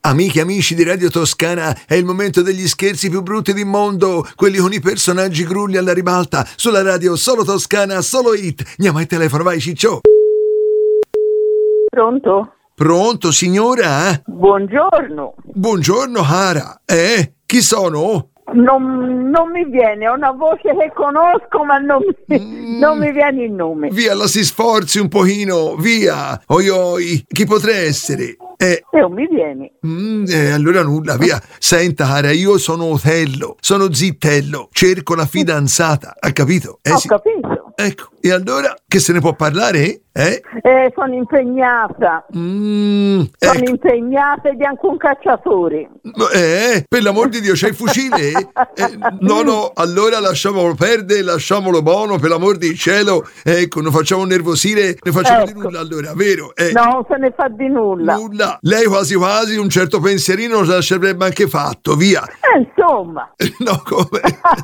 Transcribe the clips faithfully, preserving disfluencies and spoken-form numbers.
Amiche e amici di Radio Toscana, è il momento degli scherzi più brutti del mondo, quelli con i personaggi grulli alla ribalta, sulla radio solo Toscana, solo hit. Andiamo al telefono, vai Ciccio. Pronto? Pronto, signora? Buongiorno. Buongiorno, Hara. Eh? Chi sono? Non, non mi viene, ho una voce che conosco, ma non, Mm. non mi viene il nome. Via, la si sforzi un pochino, via. Oi oi, chi potrà essere? Eh, Non mi viene. mm, eh, allora nulla, via. Senta, Hara, io sono Otello, sono Zittello, cerco la fidanzata, ha capito? Eh Ho sì. capito. Ecco, e allora che se ne può parlare? Eh? Eh, sono impegnata. Mm, Sono ecco. impegnata di anche un cacciatore. Eh, per l'amor di Dio, c'è il fucile? Eh, no, no, allora lasciamolo perdere, lasciamolo buono, per l'amor di cielo. Ecco, non facciamo nervosire, ne facciamo di Ecco. nulla allora, vero? Eh, Non se ne fa di nulla. Nulla. Lei quasi quasi un certo pensierino se lascerebbe anche fatto, via. Eh, insomma. No, come?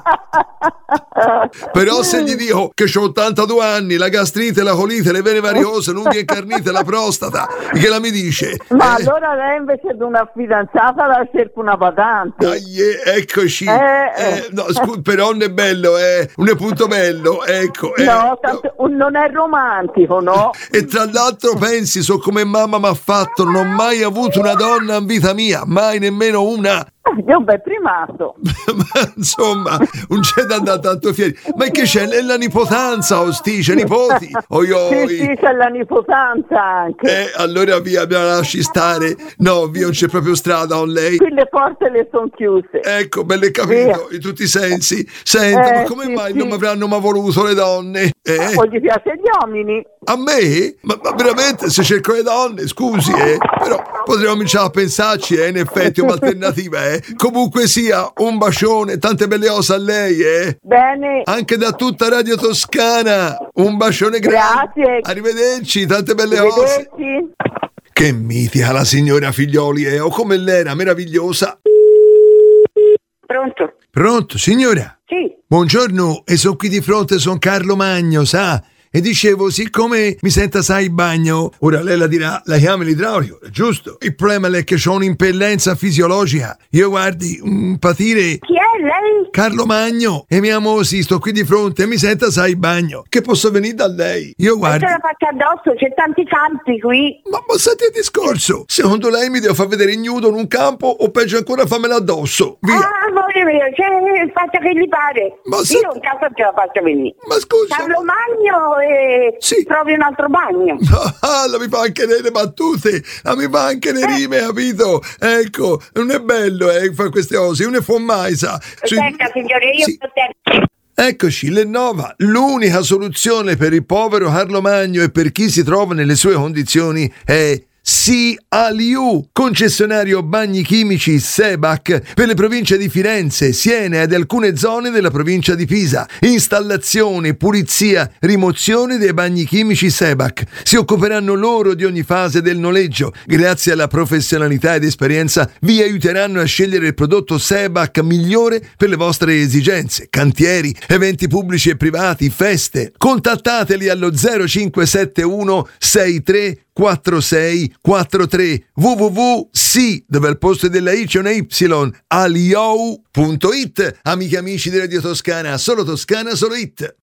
Però se gli dico che ho ottantadue anni, la gastrite, la colite, le vene variose, l'unghia incarnita, la prostata, che la mi dice? Ma Eh, allora lei invece di una fidanzata la cerca una badante. dai, eh, eccoci. Eh, Eh, no, scusa, però non è bello, eh. Non è punto bello, ecco. eh. No, tanto, non è romantico, no? E tra l'altro pensi, so come mamma mi ha fatto, non ho mai avuto una donna in vita mia, mai nemmeno una. Io un bel primato. Ma insomma, non c'è da andare tanto fieri. Ma che c'è? È la nipotanza, osti, c'è nipoti. Oi Sì, oi. sì, c'è la nipotanza anche. Eh, allora via, me la lasci stare. No, via, non c'è proprio strada con lei. Qui le porte le sono chiuse. Ecco, belle capito, in tutti i sensi. Senta, Eh, ma come sì, mai sì. non mi avranno mai voluto le donne? Eh? O gli piace gli uomini? A me? Ma, ma veramente, se cerco le donne, scusi, eh? Però potremmo cominciare a pensarci, eh? In effetti, è un'alternativa, eh? Comunque sia, un bacione, tante belle cose a lei, eh? Bene. Anche da tutta Radio Toscana. Un bacione grande. Grazie. Arrivederci, tante belle cose. Arrivederci. Che mitica la signora Figlioli, eh? O come l'era, meravigliosa. Pronto? Pronto, signora? Sì. Buongiorno, e sono qui di fronte, sono Carlo Magno, sa? E dicevo, siccome mi senta sai in bagno, ora lei la dirà, la chiami l'idraulico, è giusto? Il problema è che ho un'impellenza fisiologica. Io guardi, un patire... Chi è lei? Carlo Magno, e mia sì, sto qui di fronte e mi senta sai in bagno. Che posso venire da lei? Io guardi... Ce la faccio addosso, c'è tanti campi qui. Ma, ma senti il discorso? Secondo lei mi devo far vedere nudo in un campo o peggio ancora farmelo addosso? Via! Ah, voglio vedere, cioè, faccia che gli pare. Ma Io se- in casa ce la faccio venire. Ma scusa... Carlo Magno e Sì. trovi un altro bagno. Ah, la mi fa anche nelle battute, la mi fa anche le rime, capito? Ecco, non è bello, eh, fare queste cose, non ne fa mai, sa. Sui- Senta signore, io Sì. poter... Eccoci, l'Ennova, l'unica soluzione per il povero Carlo Magno e per chi si trova nelle sue condizioni è Sialiu, concessionario bagni chimici Sebac per le province di Firenze, Siena ed alcune zone della provincia di Pisa. Installazione, pulizia, rimozione dei bagni chimici Sebac. Si occuperanno loro di ogni fase del noleggio. Grazie alla professionalità ed esperienza vi aiuteranno a scegliere il prodotto Sebac migliore per le vostre esigenze. Cantieri, eventi pubblici e privati, feste. Contattateli allo zero cinque sette uno sei tre quattro sei quattro tre w w w punto si dove al posto della I c'è una Y alio punto it. Amiche e amici di Radio Toscana, solo Toscana, solo hit.